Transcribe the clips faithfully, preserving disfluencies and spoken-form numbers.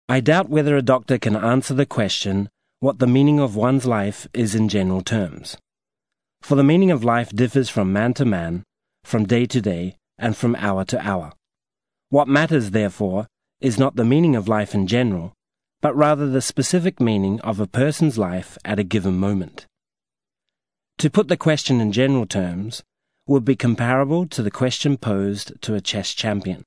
I doubt whether a doctor can answer the question what the meaning of one's life is in general terms. For the meaning of life differs from man to man, from day to day, and from hour to hour. What matters, therefore, is not the meaning of life in general, but rather the specific meaning of a person's life at a given moment. To put the question in general terms would be comparable to the question posed to a chess champion.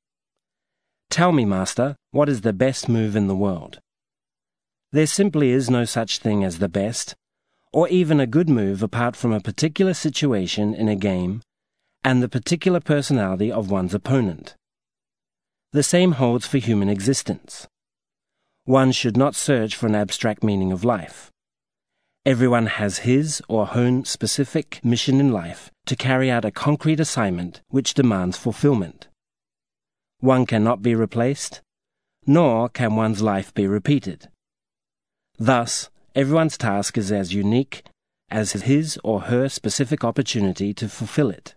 Tell me, master, what is the best move in the world? There simply is no such thing as the best, or even a good move apart from a particular situation in a game and the particular personality of one's opponent. The same holds for human existence. One should not search for an abstract meaning of life. Everyone has his or her own specific mission in life to carry out a concrete assignment which demands fulfillment. One cannot be replaced, nor can one's life be repeated. Thus, everyone's task is as unique as his or her specific opportunity to fulfill it.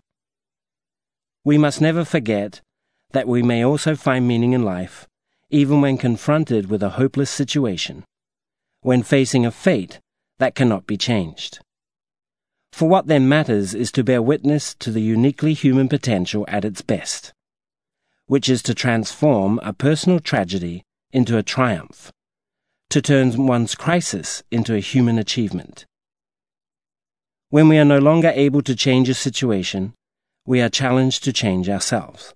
We must never forget that we may also find meaning in life, even when confronted with a hopeless situation, when facing a fate that cannot be changed. For what then matters is to bear witness to the uniquely human potential at its best, which is to transform a personal tragedy into a triumph, to turn one's crisis into a human achievement. When we are no longer able to change a situation, we are challenged to change ourselves.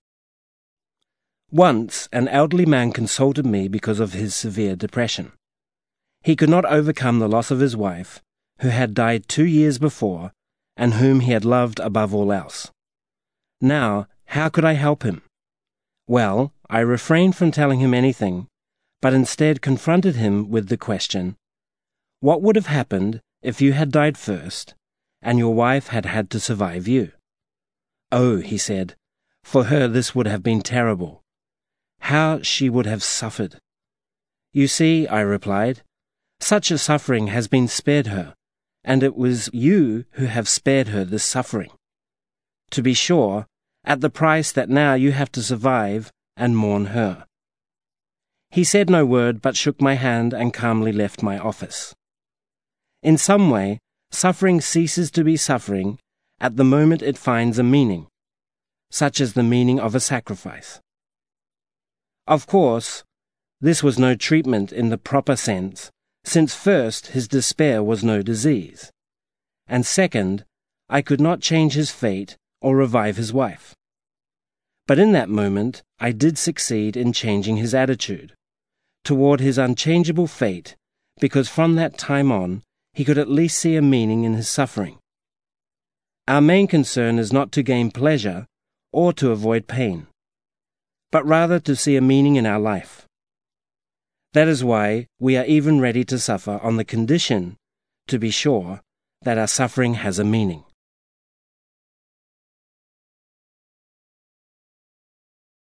Once, an elderly man consulted me because of his severe depression. He could not overcome the loss of his wife, who had died two years before, and whom he had loved above all else. Now, how could I help him? Well, I refrained from telling him anything, but instead confronted him with the question, what would have happened if you had died first, and your wife had had to survive you? Oh, he said, for her this would have been terrible. How she would have suffered. You see, I replied, such a suffering has been spared her, and it was you who have spared her this suffering. To be sure, at the price that now you have to survive and mourn her. He said no word but shook my hand and calmly left my office. In some way, suffering ceases to be suffering at the moment it finds a meaning, such as the meaning of a sacrifice. Of course, this was no treatment in the proper sense, since first his despair was no disease, and second, I could not change his fate or revive his wife. But in that moment, I did succeed in changing his attitude toward his unchangeable fate, because from that time on, he could at least see a meaning in his suffering. Our main concern is not to gain pleasure or to avoid pain, but rather to see a meaning in our life. That is why we are even ready to suffer on the condition, to be sure, that our suffering has a meaning.